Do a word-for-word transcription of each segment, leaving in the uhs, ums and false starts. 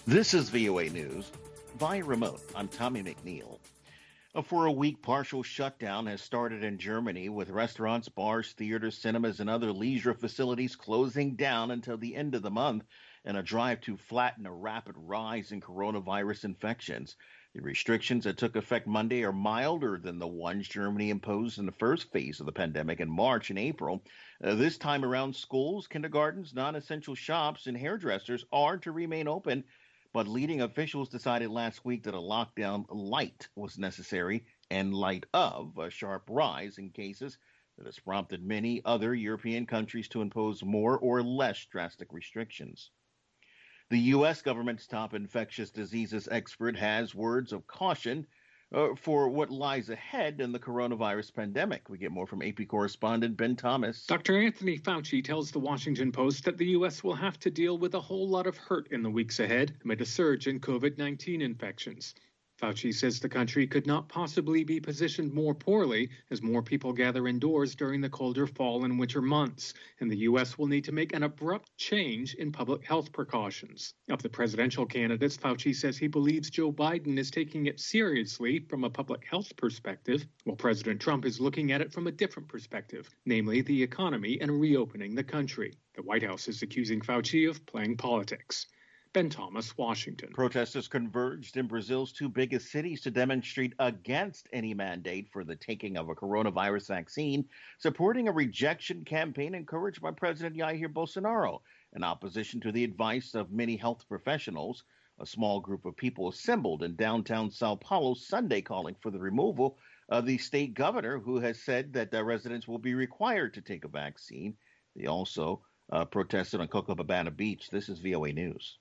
This is V O A News. Via remote, I'm Tommy McNeil. A for a week partial shutdown has started in Germany, with restaurants, bars, theaters, cinemas, and other leisure facilities closing down until the end of the month in a drive to flatten a rapid rise in coronavirus infections. The restrictions that took effect Monday are milder than the ones Germany imposed in the first phase of the pandemic in March and April. Uh, this time around, schools, kindergartens, non-essential shops, and hairdressers are to remain open. But leading officials decided last week that a lockdown light was necessary in light of a sharp rise in cases that has prompted many other European countries to impose more or less drastic restrictions. The U S government's top infectious diseases expert has words of caution uh, for what lies ahead in the coronavirus pandemic. We get more from A P correspondent Ben Thomas. Doctor Anthony Fauci tells the Washington Post that the U S will have to deal with a whole lot of hurt in the weeks ahead amid a surge in COVID nineteen infections. Fauci says the country could not possibly be positioned more poorly as more people gather indoors during the colder fall and winter months, and the U S will need to make an abrupt change in public health precautions. Of the presidential candidates, Fauci says he believes Joe Biden is taking it seriously from a public health perspective, while President Trump is looking at it from a different perspective, namely the economy and reopening the country. The White House is accusing Fauci of playing politics. Ben Thomas, Washington. Protesters converged in Brazil's two biggest cities to demonstrate against any mandate for the taking of a coronavirus vaccine, supporting a rejection campaign encouraged by President Jair Bolsonaro. In opposition to the advice of many health professionals, a small group of people assembled in downtown Sao Paulo Sunday calling for the removal of the state governor, who has said that the residents will be required to take a vaccine. They also uh, protested on Copacabana Beach. This is V O A News.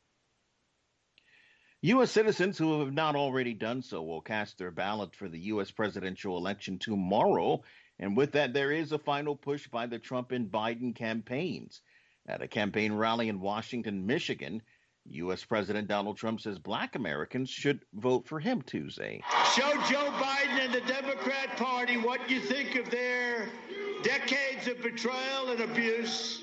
U S citizens who have not already done so will cast their ballot for the U S presidential election tomorrow. And with that, there is a final push by the Trump and Biden campaigns. At a campaign rally in Washington, Michigan, U S President Donald Trump says Black Americans should vote for him Tuesday. Show Joe Biden and the Democrat Party what you think of their decades of betrayal and abuse.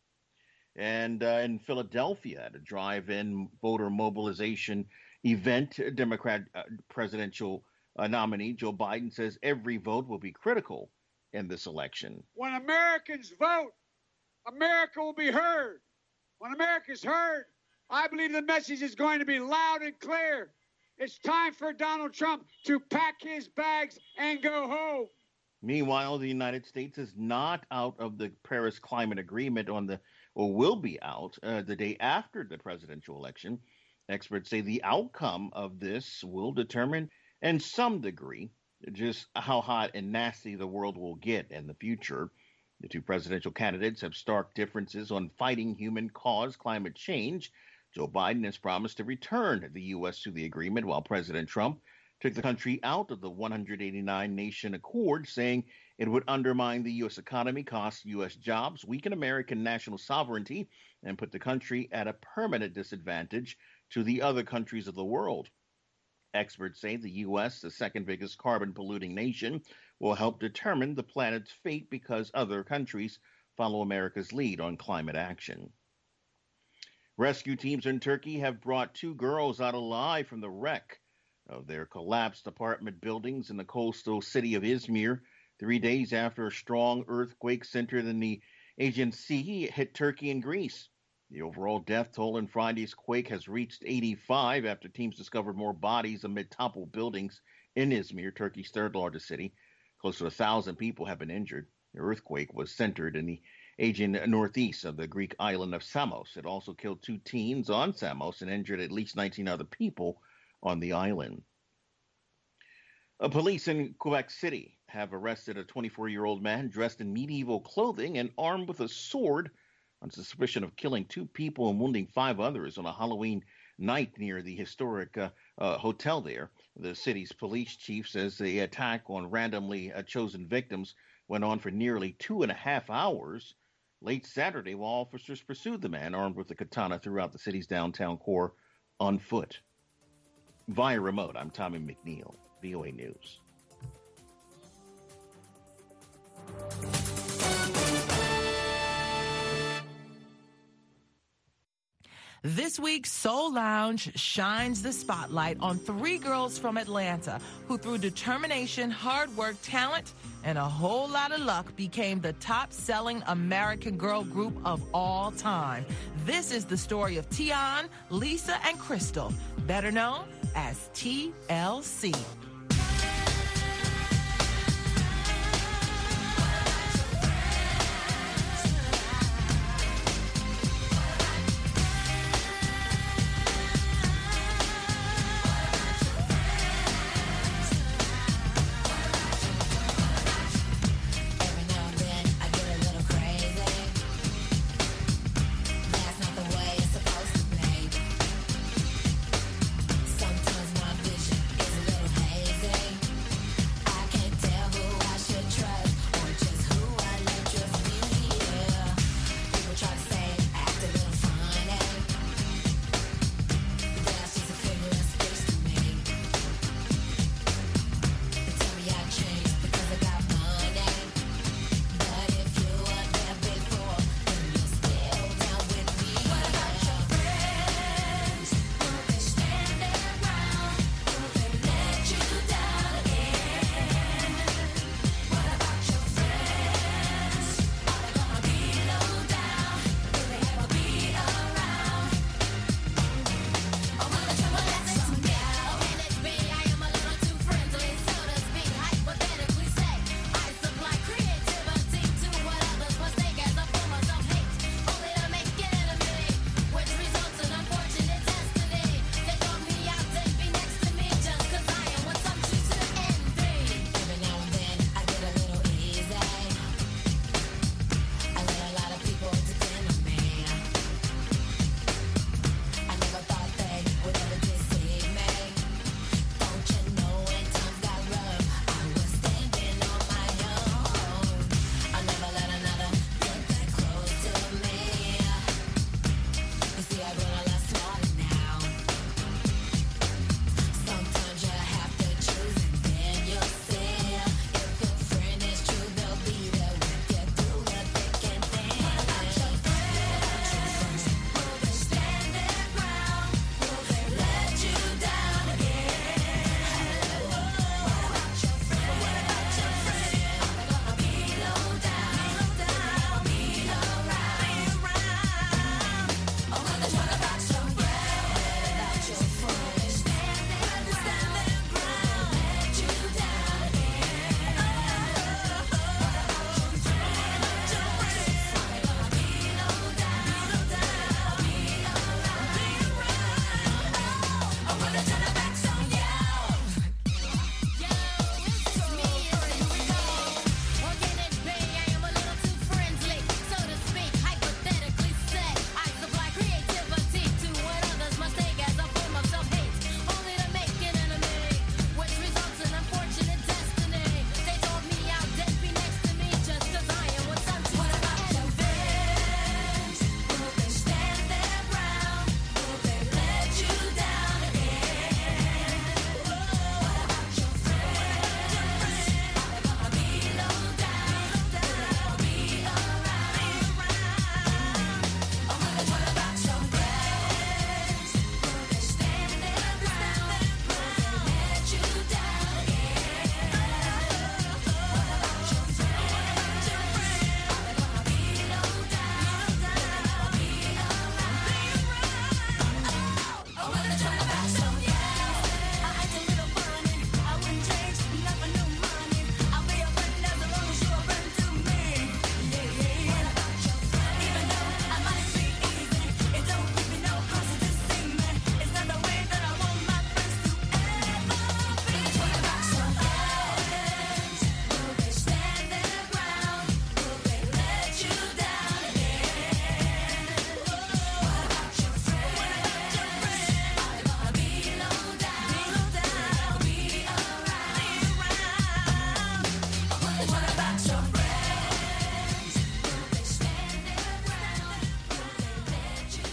And uh, in Philadelphia, at a drive-in voter mobilization event, Democrat uh, presidential uh, nominee Joe Biden says every vote will be critical in this election. When Americans vote, America will be heard. When America's heard, I believe the message is going to be loud and clear. It's time for Donald Trump to pack his bags and go home. Meanwhile, the United States is not out of the Paris Climate Agreement on the or will be out uh, the day after the presidential election. Experts say the outcome of this will determine, in some degree, just how hot and nasty the world will get in the future. The two presidential candidates have stark differences on fighting human-caused climate change. Joe Biden has promised to return the U S to the agreement, while President Trump took the country out of the one hundred eighty-nine nation accord, saying it would undermine the U S economy, cost U S jobs, weaken American national sovereignty, and put the country at a permanent disadvantage to the other countries of the world. Experts say the U S, the second biggest carbon polluting nation, will help determine the planet's fate because other countries follow America's lead on climate action. Rescue teams in Turkey have brought two girls out alive from the wreck of their collapsed apartment buildings in the coastal city of Izmir, three days after a strong earthquake centered in the Aegean Sea hit Turkey and Greece. The overall death toll in Friday's quake has reached eighty-five after teams discovered more bodies amid toppled buildings in Izmir, Turkey's third largest city. Close to a thousand people have been injured. The earthquake was centered in the Aegean northeast of the Greek island of Samos. It also killed two teens on Samos and injured at least nineteen other people on the island. Uh, police in Quebec City have arrested a twenty-four-year-old man dressed in medieval clothing and armed with a sword on suspicion of killing two people and wounding five others on a Halloween night near the historic uh, uh, hotel there. The city's police chief says the attack on randomly uh, chosen victims went on for nearly two and a half hours. Late Saturday, while officers pursued the man armed with a katana throughout the city's downtown core on foot. Via remote, I'm Tommy McNeil, V O A News. This week, Soul Lounge shines the spotlight on three girls from Atlanta who, through determination, hard work, talent, and a whole lot of luck, became the top-selling American girl group of all time. This is the story of Tian, Lisa, and Crystal, better known as T L C. Sometimes my vision is a little hazy.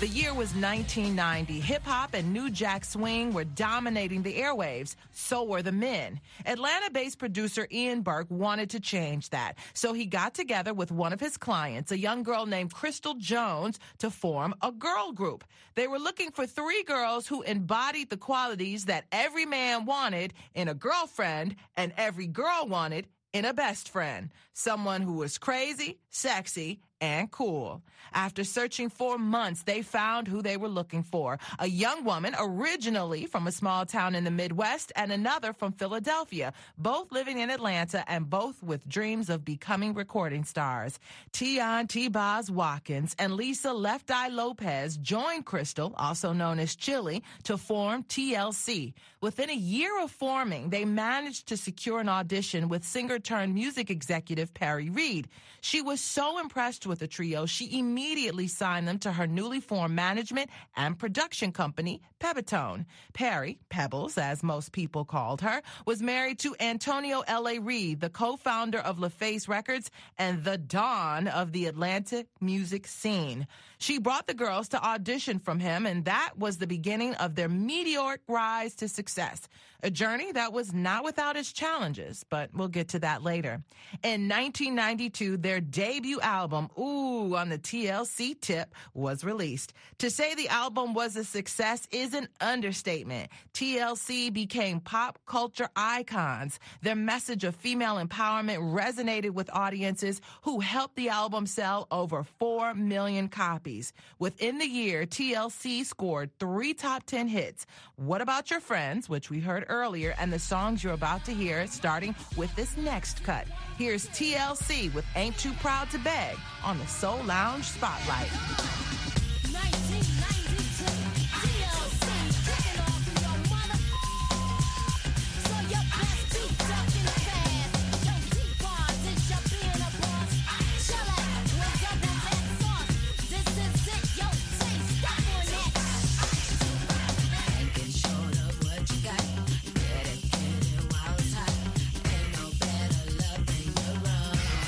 The year was nineteen ninety. Hip-hop and New Jack Swing were dominating the airwaves. So were the men. Atlanta-based producer Ian Burke wanted to change that. So he got together with one of his clients, a young girl named Crystal Jones, to form a girl group. They were looking for three girls who embodied the qualities that every man wanted in a girlfriend and every girl wanted in a best friend. Someone who was crazy, sexy, and cool. After searching for months, they found who they were looking for. A young woman originally from a small town in the Midwest and another from Philadelphia, both living in Atlanta and both with dreams of becoming recording stars. Tion T-Boz Watkins and Lisa Left Eye Lopez joined Crystal, also known as Chili, to form T L C. Within a year of forming, they managed to secure an audition with singer-turned-music executive Perry Reed. She was so impressed with the trio, she immediately signed them to her newly formed management and production company, Pebetone. Perry, Pebbles, as most people called her, was married to Antonio L A. Reed, the co-founder of LaFace Records and the dawn of the Atlanta music scene. She brought the girls to audition from him, and that was the beginning of their meteoric rise to success. A journey that was not without its challenges, but we'll get to that later. In nineteen ninety-two, their debut album, Ooh, on the T L C tip, was released. To say the album was a success is an understatement. T L C became pop culture icons. Their message of female empowerment resonated with audiences who helped the album sell over four million copies. Within the year, T L C scored three top ten hits. What About Your Friends, which we heard earlier, and the songs you're about to hear, starting with this next cut. Here's T L C with Ain't Too Proud to Beg on the Soul Lounge Spotlight.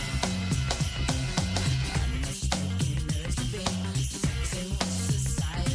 Society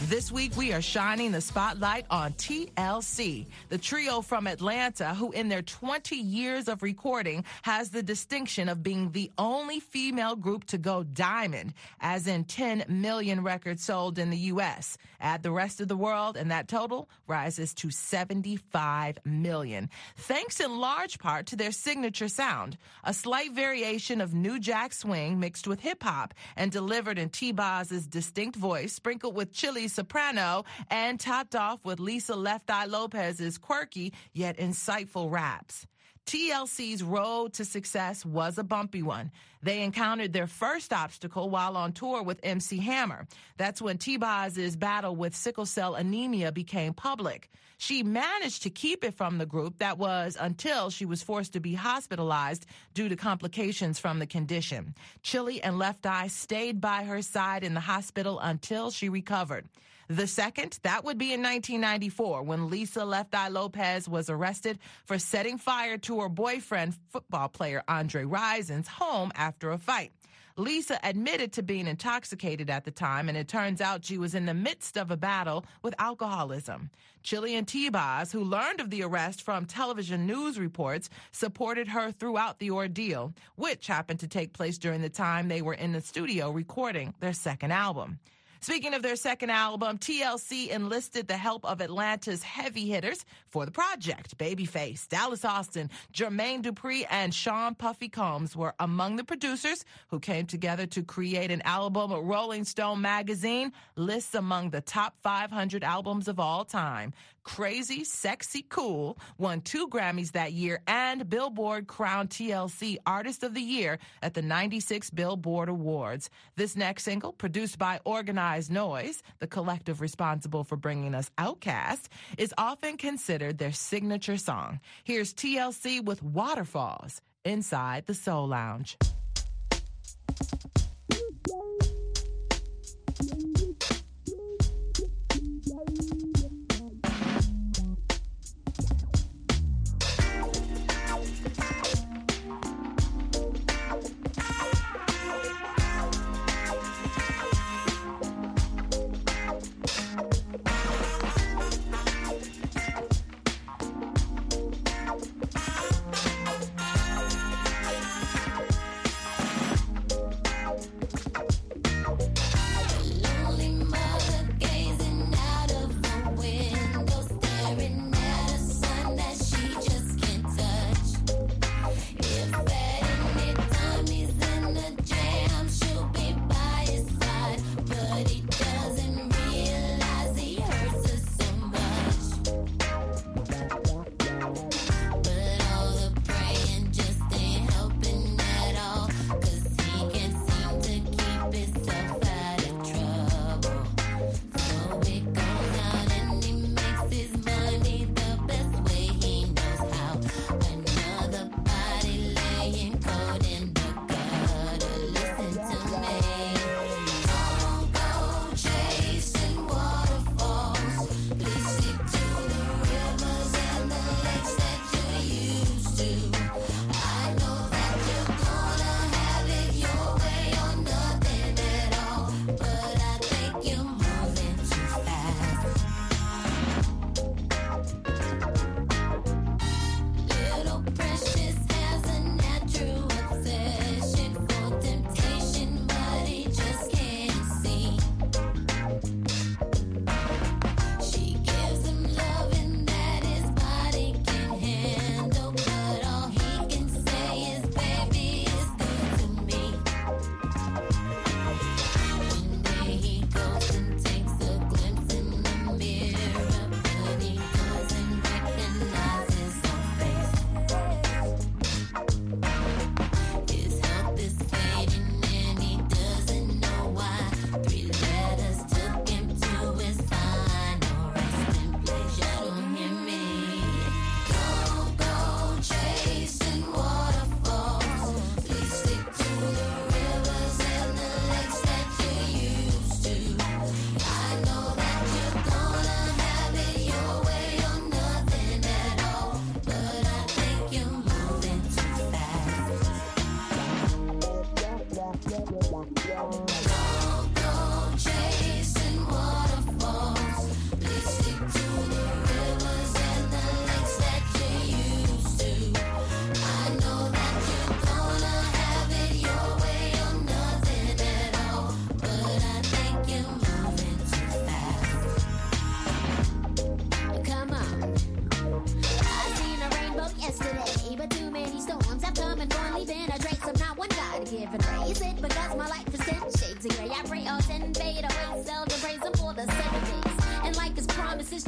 This week, we are shining the spotlight on T L C, the trio from Atlanta who in their twenty years of recording has the distinction of being the only female group to go diamond, as in ten million records sold in the U S. Add the rest of the world, and that total rises to seventy-five million, thanks in large part to their signature sound, a slight variation of New Jack Swing mixed with hip-hop and delivered in T-Boz's distinct voice, sprinkled with Chili's soprano, and topped off with Lisa Left Eye Lopez's quirky yet insightful raps. T L C's road to success was a bumpy one. They encountered their first obstacle while on tour with M C Hammer. That's when T-Boz's battle with sickle cell anemia became public. She managed to keep it from the group. That was until she was forced to be hospitalized due to complications from the condition. Chili and Left Eye stayed by her side in the hospital until she recovered. The second, that would be in nineteen ninety-four, when Lisa Left Eye Lopez was arrested for setting fire to her boyfriend, football player Andre Rison's home after a fight. Lisa admitted to being intoxicated at the time, and it turns out she was in the midst of a battle with alcoholism. Chili and T-Boz, who learned of the arrest from television news reports, supported her throughout the ordeal, which happened to take place during the time they were in the studio recording their second album. Speaking of their second album, T L C enlisted the help of Atlanta's heavy hitters for the project. Babyface, Dallas Austin, Jermaine Dupri, and Sean Puffy Combs were among the producers who came together to create an album Rolling Stone magazine lists among the top five hundred albums of all time. Crazy, Sexy, Cool won two Grammys that year, and Billboard crowned T L C Artist of the Year at the ninety-six Billboard Awards. This next single, produced by Organized Noise, the collective responsible for bringing us Outkast, is often considered their signature song. Here's T L C with Waterfalls inside the Soul Lounge.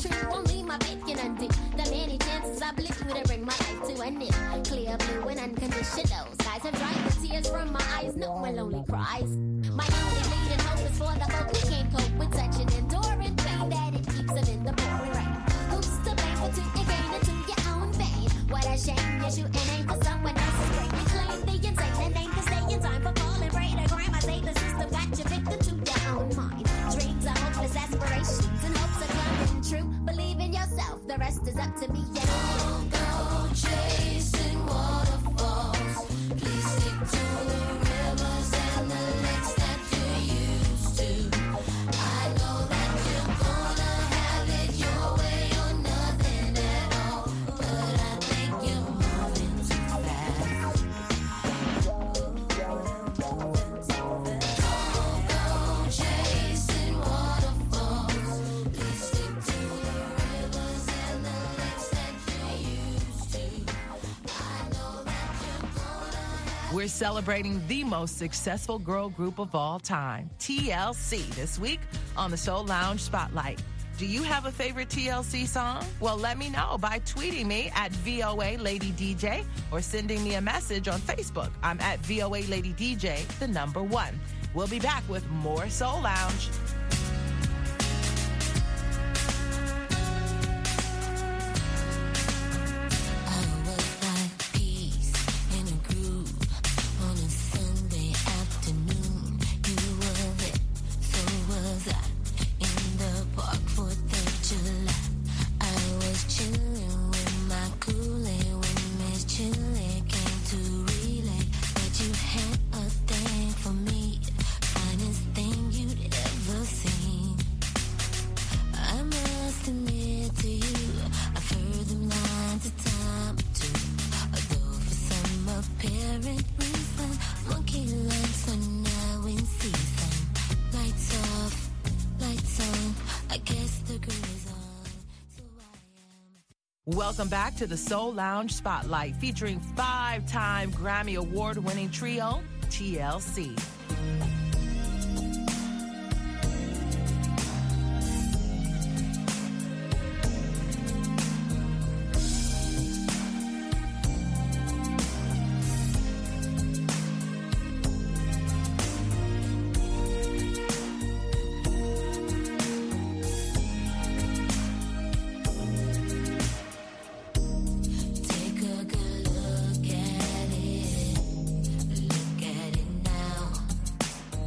true. Only my faith can undo the many chances I blew to bring my life to an end. Clear blue and unconditional skies have dried the tears from my eyes. No one only cries. My only leading hope is for the folk who can't cope with such an enduring pain that it keeps them in the pouring rain. Who's to blame for to gain it to your own vein? What a shame you shoot and aim for someone else's brain. You claim the insane and ain't to stay in time for falling prey to crime. I say the system got you victim to your own mind. Dreams are hopeless aspirations and hopes are coming true. Believe in yourself, the rest is up to me. Yeah. Don't go chasing waterfalls. Please stick to the rivers and the lakes that you used to. I know that you're gonna have it your way or nothing at all, but I think you're moving too fast. Don't go chasing waterfalls. Please stick to the rivers and the lakes that you used to. I know that you're gonna have. We're celebrating the most successful girl group of all time, T L C, this week on the Soul Lounge Spotlight. Do you have a favorite T L C song? Well, let me know by tweeting me at V O A Lady D J or sending me a message on Facebook. I'm at V O A Lady D J, the number one. We'll be back with more Soul Lounge. I was like peace in a groove on a Sunday afternoon. You were there, so was I. In the park, fourth of July. I was chilling with my Kool-Aid when Miss Chili came to relay that you had a thing for me, finest thing you'd ever seen. I must admit to you, I've heard them lines a time or two, although for some apparent reason, monkey lines are now in season. Lights off, lights on, I guess the groove is on, so I am. Welcome back to the Soul Lounge Spotlight, featuring five-time Grammy Award-winning trio, T L C. Take a good look at it. Look at it now.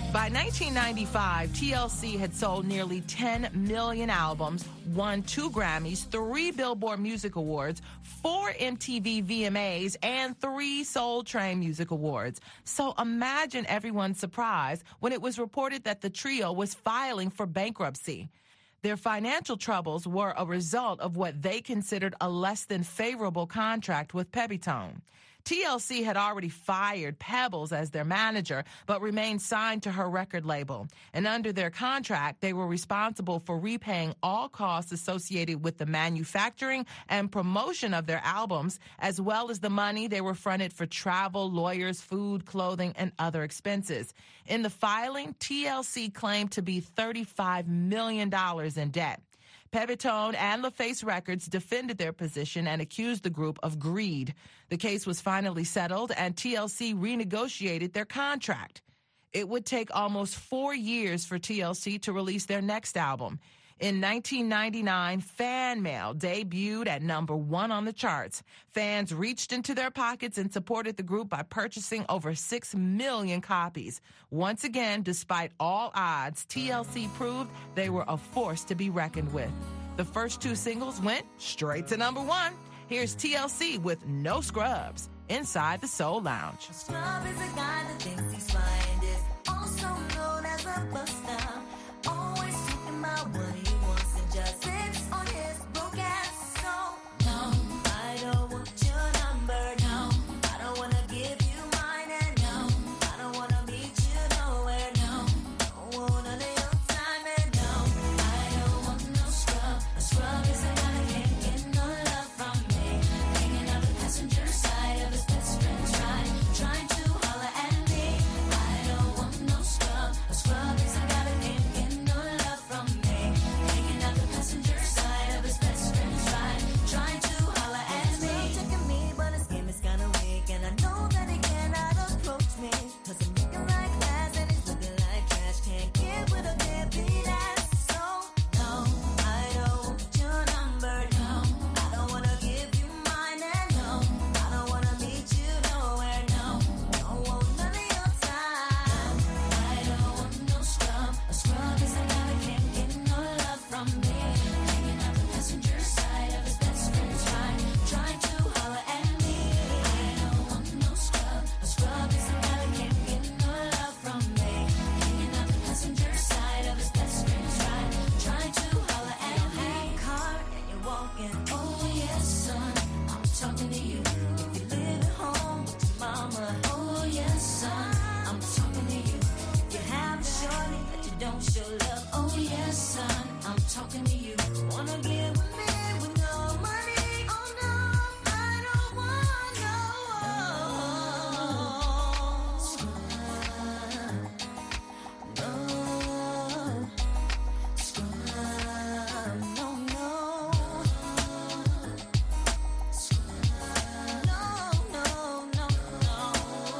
By nineteen ninety-five, T L C had sold nearly ten million albums, won two Grammys, three Billboard Music Awards, four M T V V M As, and three Soul Train Music Awards. So imagine everyone's surprise when it was reported that the trio was filing for bankruptcy. Their financial troubles were a result of what they considered a less than favorable contract with Pepitone. T L C had already fired Pebbles as their manager, but remained signed to her record label. And under their contract, they were responsible for repaying all costs associated with the manufacturing and promotion of their albums, as well as the money they were fronted for travel, lawyers, food, clothing, and other expenses. In the filing, T L C claimed to be thirty-five million dollars in debt. Pepitone and LaFace Records defended their position and accused the group of greed. The case was finally settled, and T L C renegotiated their contract. It would take almost four years for T L C to release their next album. In nineteen ninety-nine, Fan Mail debuted at number one on the charts. Fans reached into their pockets and supported the group by purchasing over six million copies. Once again, despite all odds, T L C proved they were a force to be reckoned with. The first two singles went straight to number one. Here's T L C with No Scrubs inside the Soul Lounge. Scrub is a guy that thinks he's fine, is also known as a buster. Always talking about what he wants and just sits on his broke ass. So, no, I don't want your number, no. I don't want to give you mine, and no, I don't want to meet you nowhere, no. Don't want none of your time, and no, I don't want no scrub. A scrub is a guy that can't get no love from me. Hanging out the passenger side of his best friend's ride, trying to holler at me. I don't want no scrub. A scrub is a guy that can't get no love from me. Hanging out the passenger side of his best friend's ride, trying to holler at me. He's checking me, but his game is kinda weak, and I know that he cannot approach me. Cause I'm looking like glass and he's looking like trash. Can't get with a deadbeat ass. So, no, I don't want your number, no. I don't wanna give you mine, and no, I don't wanna meet you nowhere, no. Don't want none of your time. I don't want no scrub. A scrub is a guy that can't get no love from me. Hanging out the passenger side of his best friend's ride, trying to holler at me. I don't want no scrub. A scrub is a guy that can't get no love from me. Hanging out the passenger side of his best friend's ride, trying to holler at me. You have a car and you're walking. Oh yes, son, I'm talking to you. If you live at home with your mama. Oh yes, son, I'm talking to you. If you have a shorty that you don't show love. Oh yes, son, I'm talking to you. Wanna get with me with no money? Oh no, I don't want no scrub. No scrub, no, no. Scrub, no, no, no, no.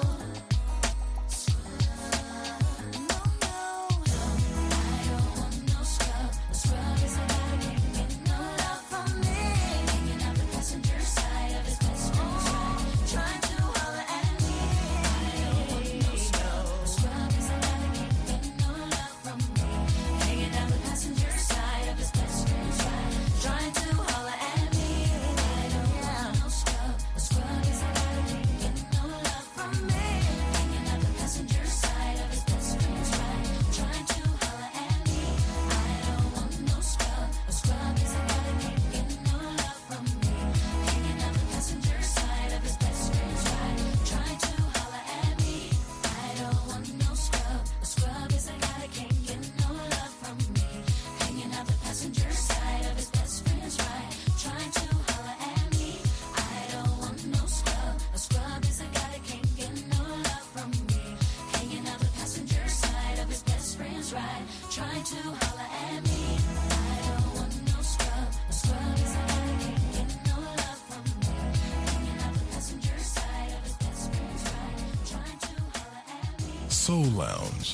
Scrub, no, no. I don't want no scrub. A scrub is a guy that can't get no love from me. Hanging out the passenger side of his best friend's ride, trying to holler at me. I don't want no scrub. A scrub is a guy that can't get no love from me. Hanging out the passenger side of his best friend's ride, trying to holler at me. I don't want no scrub. A scrub is a guy that can't get no love from me. Hanging out the passenger side of his best friend's ride, trying to holler at me. I don't want no scrub. A scrub is a guy that can't get no love from me. Hanging out the passenger side of his best friend's ride, trying to holler at me. I don't want no scrub. A scrub is a guy that can't get no love from me. Hanging out the passenger side of his best friend's ride, trying to holler at me. I don't want no scrub. A scrub is a guy that can't get no love from me. Hanging out the passenger side of his best friend's ride, trying to holler at me. I don't want no scrub. A scrub is a guy that can't get no love from me. Hanging out the passenger side of his best friend's ride, trying to holler at me. Soul Lounge.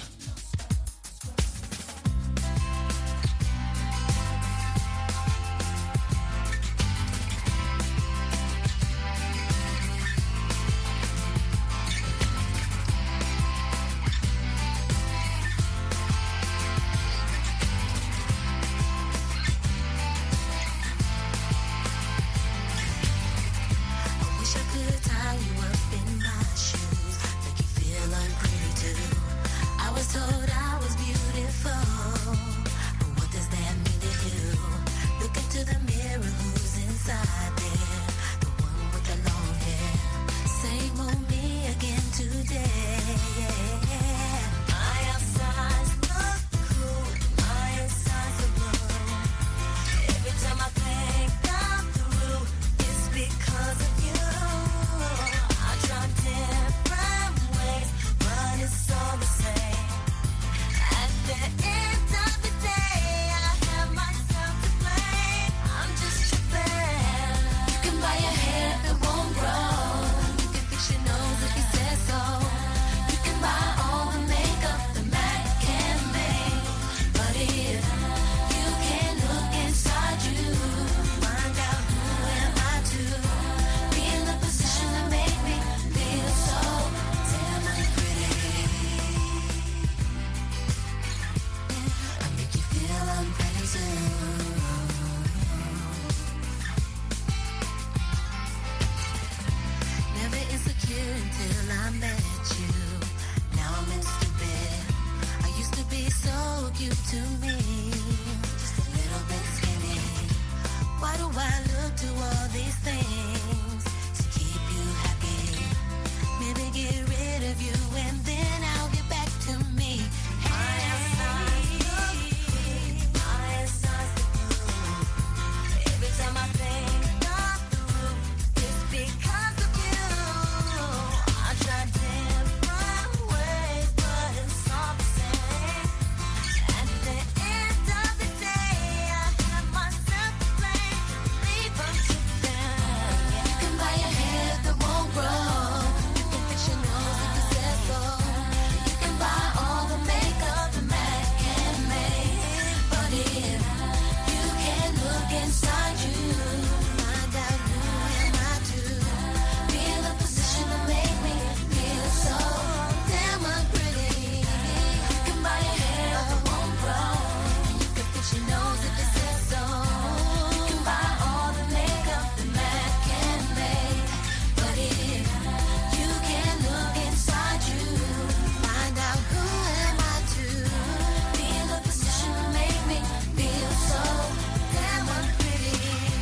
look to me, just a little bit skinny. Why do I look to all these things to keep you happy? Maybe get rid of you and then I'll get back to me. My size look good, my size look good. Every time I think of the roof, it's because of you. I tried different ways, but it's all the same. At the end of the day, I have myself to blame. Leave them to them. You can buy a hair that won't grow. You can fix your nose if you said so. You can buy all the makeup the man can make. But if you can look inside you, find out who am I to be in a position to make me feel so damn unpretty. You can buy a hair that won't grow. You can fix your nose if it says so. You can buy all the makeup the man can make. But if you can look inside you, find out who am I to be in a position to make me feel so damn unpretty.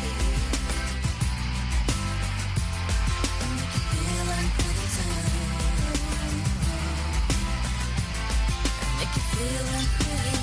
Make you feel unpretty too. Make you feel unpretty.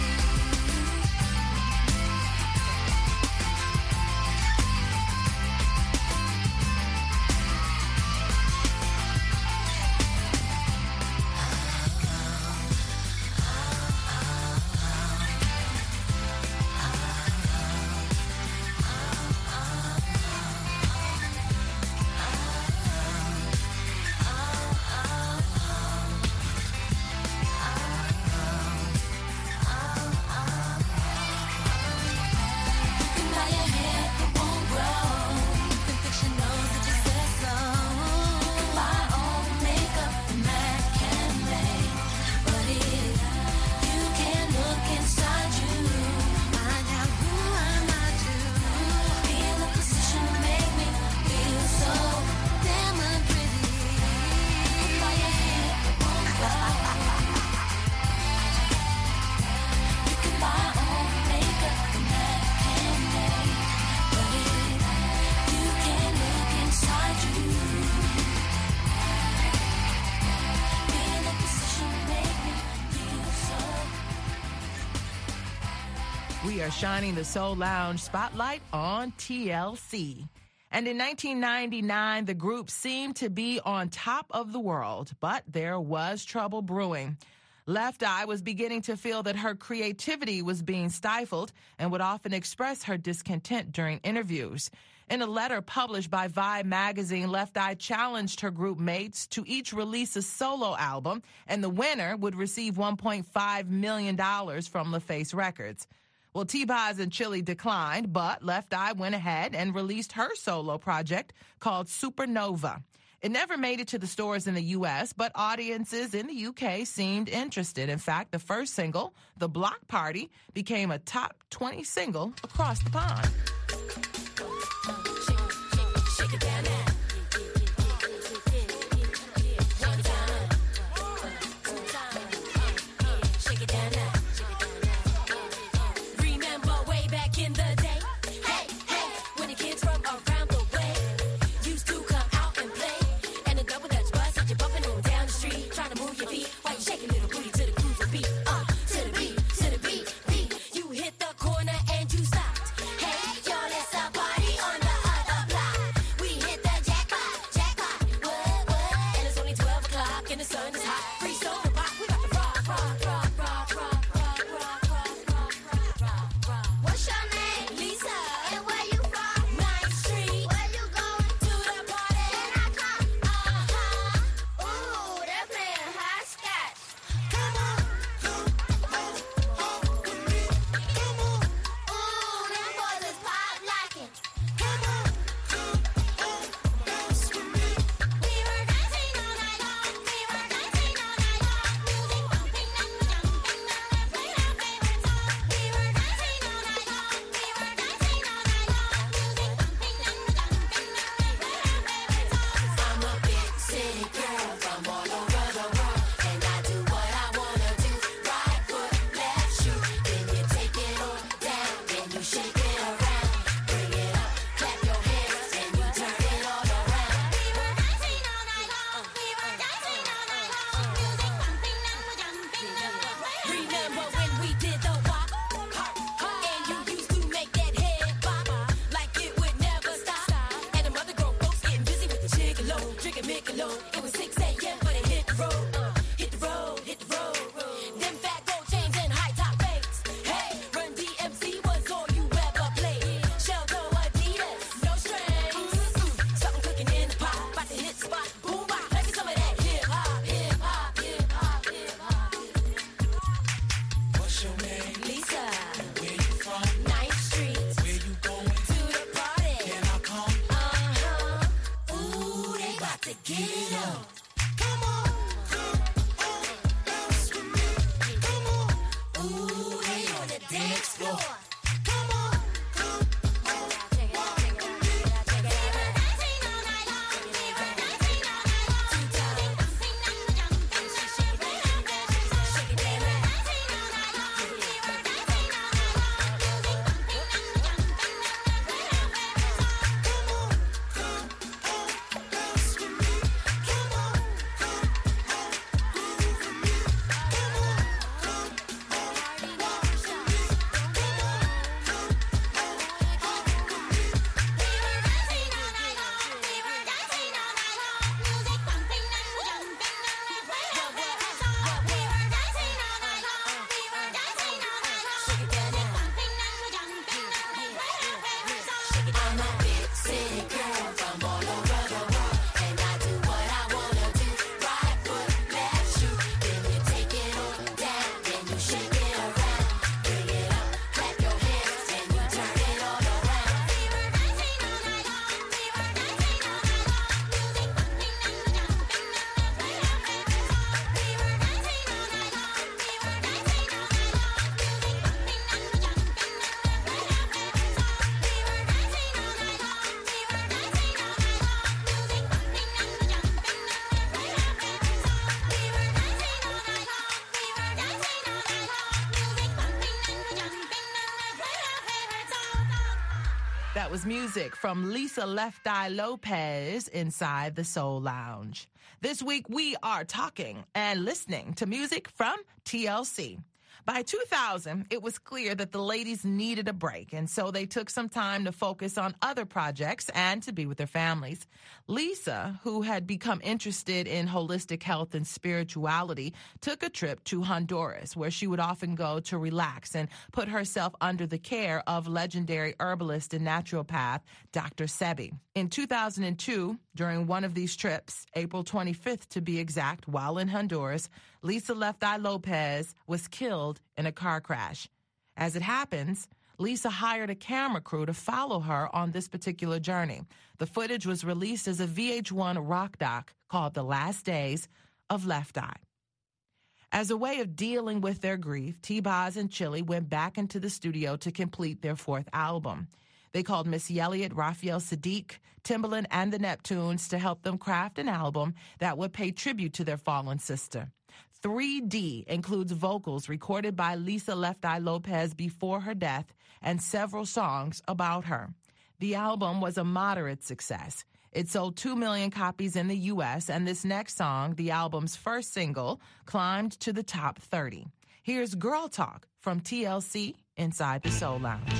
You can buy a hair that won't grow. You can fix your nose if you say so. You can buy all the makeup the man can make. But if you can look inside you, find out who am I to be in a position to make me feel so damn unpretty. You can buy a hair that won't grow. You can buy all the makeup the man can make. But if you can look inside you, be in a position to make me feel so. We are shining the Soul Lounge spotlight on T L C. And in nineteen ninety-nine, the group seemed to be on top of the world, but there was trouble brewing. Left Eye was beginning to feel that her creativity was being stifled and would often express her discontent during interviews. In a letter published by Vibe magazine, Left Eye challenged her group mates to each release a solo album, and the winner would receive one point five million dollars from LaFace Records. Well, T-Boz and Chili declined, but Left Eye went ahead and released her solo project called Supernova. It never made it to the stores in the U S, but audiences in the U K seemed interested. In fact, the first single, The Block Party, became a top twenty single across the pond. Shake it down now. One time. Two times. Shake it down now. Remember way back in the day? Hey, hey, when the kids from around the way used to come out and play. And the double dutch bus had you bumping on down the street, trying to move your feet while you shaking little booty to the cruiser beat. Uh, to the beat, to the beat, beat. You hit the corner and you stopped. Hey, yo, That was music from Lisa Left Eye Lopez inside the Soul Lounge. This week, we are talking and listening to music from T L C. By two thousand, it was clear that the ladies needed a break, and so they took some time to focus on other projects and to be with their families. Lisa, who had become interested in holistic health and spirituality, took a trip to Honduras, where she would often go to relax and put herself under the care of legendary herbalist and naturopath Doctor Sebi. In two thousand two, during one of these trips, April twenty-fifth to be exact, while in Honduras, Lisa Left Eye Lopez was killed in a car crash. As it happens, Lisa hired a camera crew to follow her on this particular journey. The footage was released as a V H one rock doc called The Last Days of Left Eye. As a way of dealing with their grief, T-Boz and Chili went back into the studio to complete their fourth album. They called Missy Elliott, Raphael Sadiq, Timbaland, and the Neptunes to help them craft an album that would pay tribute to their fallen sister. three D includes vocals recorded by Lisa Left Eye Lopez before her death and several songs about her. The album was a moderate success. It sold two million copies in the U S, and this next song, the album's first single, climbed to the top thirty. Here's Girl Talk from T L C inside the Soul Lounge.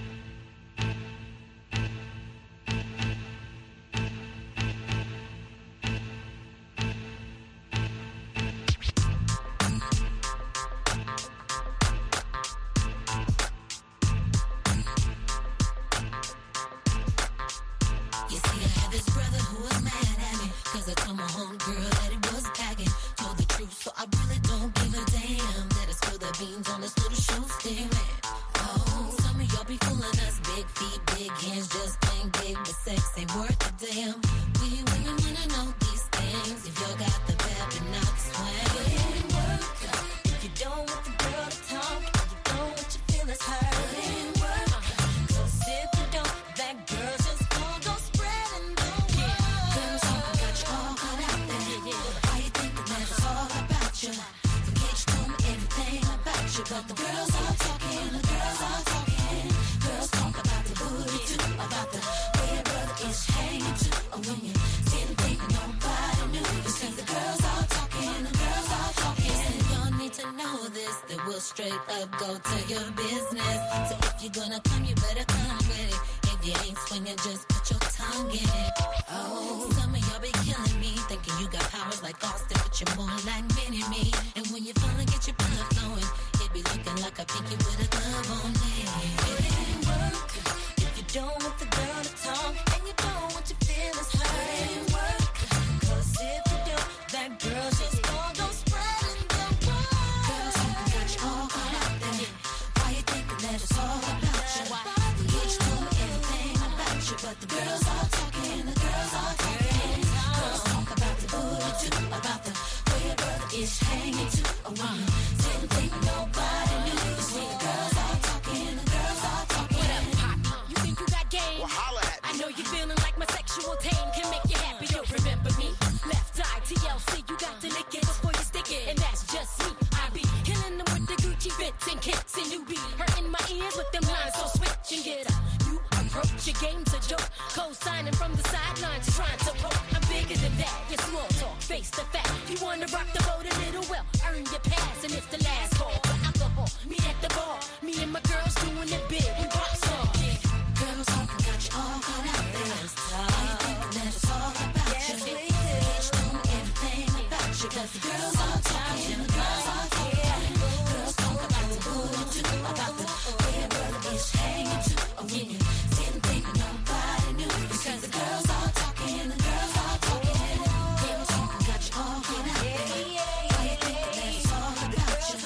Straight up, go to your business. So if you're gonna come, you better come with it. If you ain't swinging, just put your tongue in it. Oh, some of y'all be killing me, thinking you got powers like Austin, but you're more like Mini-Me. And when you finally get your blood flowing, it be looking like a pinky with a glove on it. It ain't work if you don't want the girl to talk, and you don't want your feelings hurt. It ain't work, cause if you do, that girl's just gonna go spreading the word. Girls talking got you all caught out there. Why you thinking that it's all about you? We each do everything about you, but the girls all talking, the girls all talking. Girls talk about the booty too, about the way your brother is hanging too. Oh, wow. Didn't think nobody knew. You see the girls all talking, the girls all talking. What up, Pop? You think you got game? Well, holla at me. I know you're feeling like my sexual tame can make you happy. You'll remember me. Left eye, T L C, you got to lick it before you stick it. And that's just me. I be killing them with the Gucci fits and kicks, and you be hurting my ears with them lines. So switch and get up. You approach your game's a joke. Co-signing from the sidelines, trying to poke. I'm bigger than that. Your small talk, face the fact. You wanna rock the boat a little well, earn your pass, and it's the last call for alcohol. Meet at the bar. Me and my girls doing it big. We rock star. Girls talking got you all caught out there. Why you thinking that it's all about you? We each do everything about you, cause the girls all talking, the girls all talking. Girls talk about the booty too, about the way your brother is hanging too. Oh, when you didn't think nobody knew, because the girls all talking, the girls all talking. Girls talking got you all caught out there. Why you thinking that it's all about you?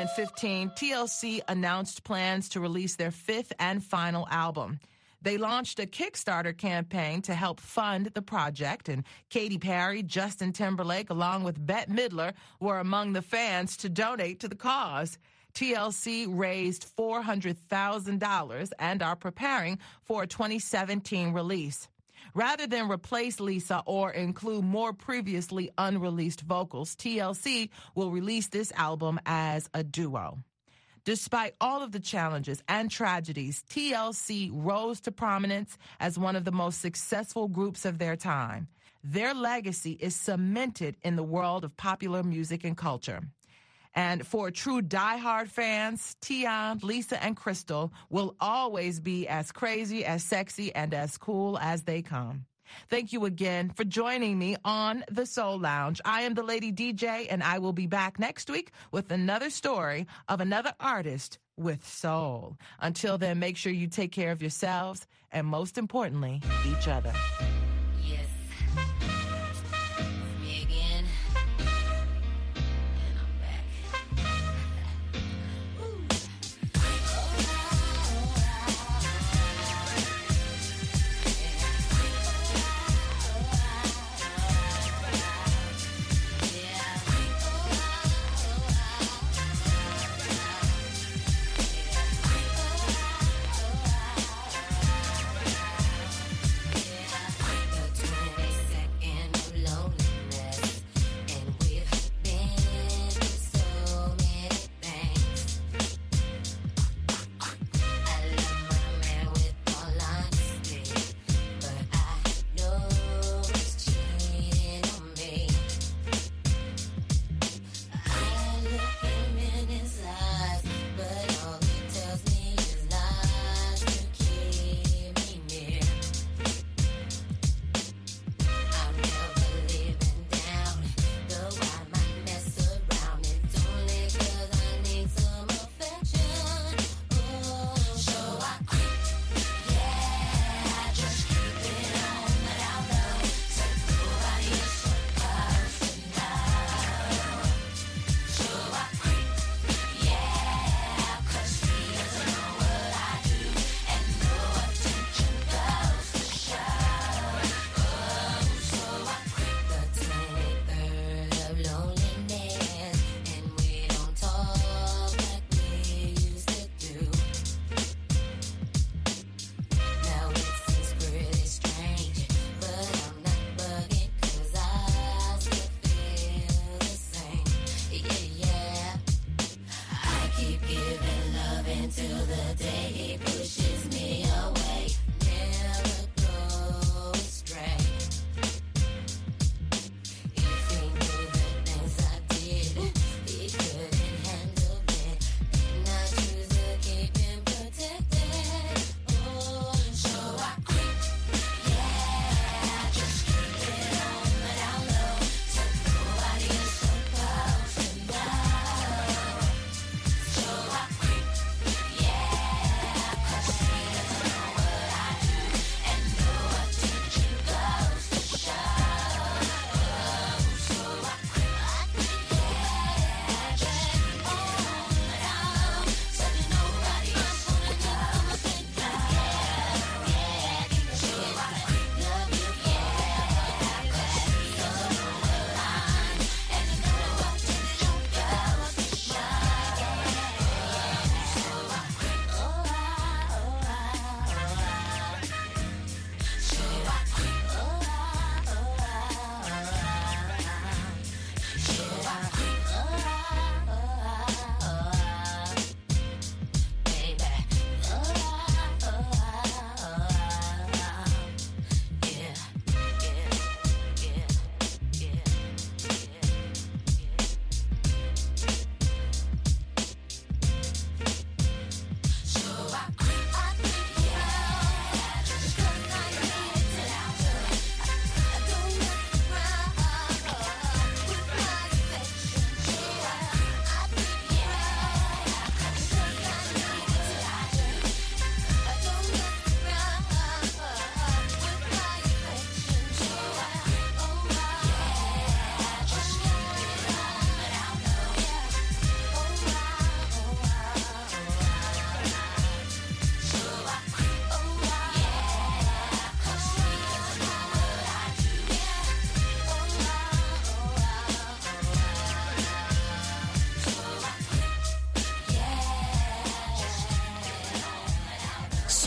fifteen, T L C announced plans to release their fifth and final album. They launched a Kickstarter campaign to help fund the project, and Katy Perry, Justin Timberlake, along with Bette Midler, were among the fans to donate to the cause. T L C raised four hundred thousand dollars and are preparing for a twenty seventeen release. Rather than replace Lisa or include more previously unreleased vocals, T L C will release this album as a duo. Despite all of the challenges and tragedies, T L C rose to prominence as one of the most successful groups of their time. Their legacy is cemented in the world of popular music and culture. And for true diehard fans, Tion, Lisa, and Crystal will always be as crazy, as sexy, and as cool as they come. Thank you again for joining me on The Soul Lounge. I am the Lady D J, and I will be back next week with another story of another artist with soul. Until then, make sure you take care of yourselves and, most importantly, each other. Yes. It's me again. And I'm back. Woo. Yeah.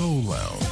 Soul Lounge.